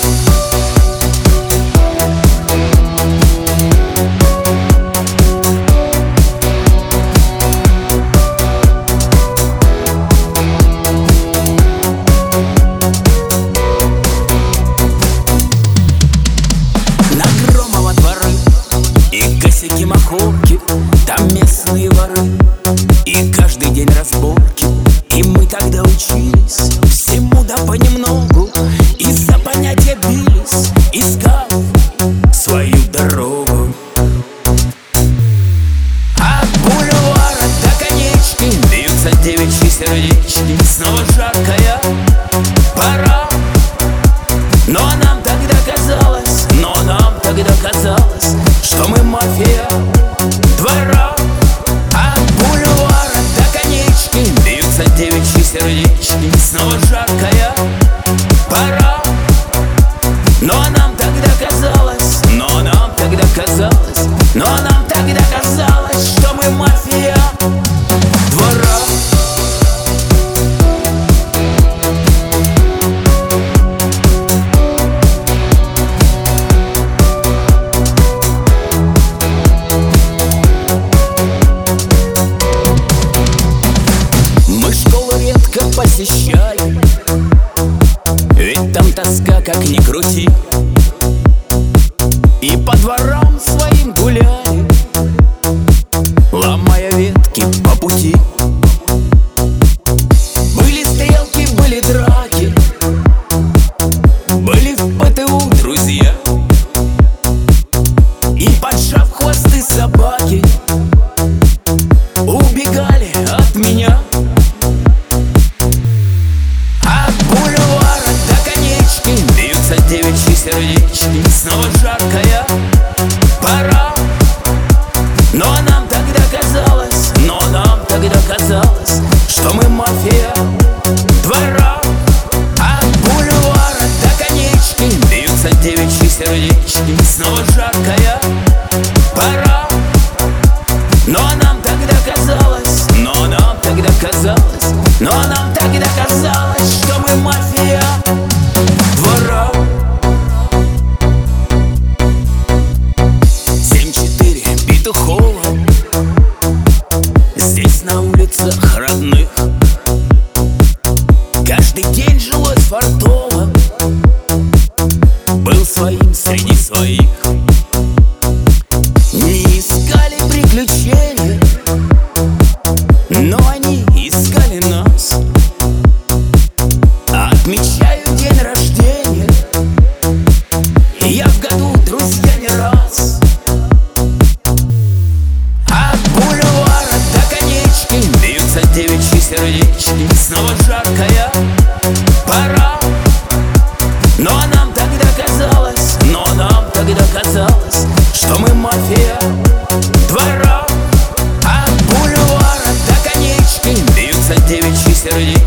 Махорки, там местные воры, и каждый день разборки. И мы тогда учились всему да понемногу, из-за понятия бились, искал свою дорогу. От бульвара до конечки бьются девичьи сердечки. Снова жаркая пора, но нам тогда казалось, что мы мафия двора. От бульвара до конечки бьются девичьи сердечки. Снова жаркая пора, но нам тогда казалось, что мы мафия двора. Посещали, ведь там тоска как ни крути, и по дворам своим гуляли, ломая ветки по пути. Были стрелки, были драки, были в ПТУ друзья, и поджав хвосты собаки убегали от меня. Девичьи сердечки, снова жаркая пора, но нам тогда казалось, что мы мафия двора. От бульвара до конечки бьются девичьи сердечки. Снова жаркая пора, но нам тогда казалось, что мы мафия двора. Здесь на улицах родных каждый день жилось фартово, был своим среди своих. Не искали приключения, но они искали нас. Отмечаю день рождения я в году, друзья, не раз. Девичьи сердечки, снова жаркая пора, но нам тогда казалось, что мы мафия двора. От бульвара до конечки бьются девичьи сердечки.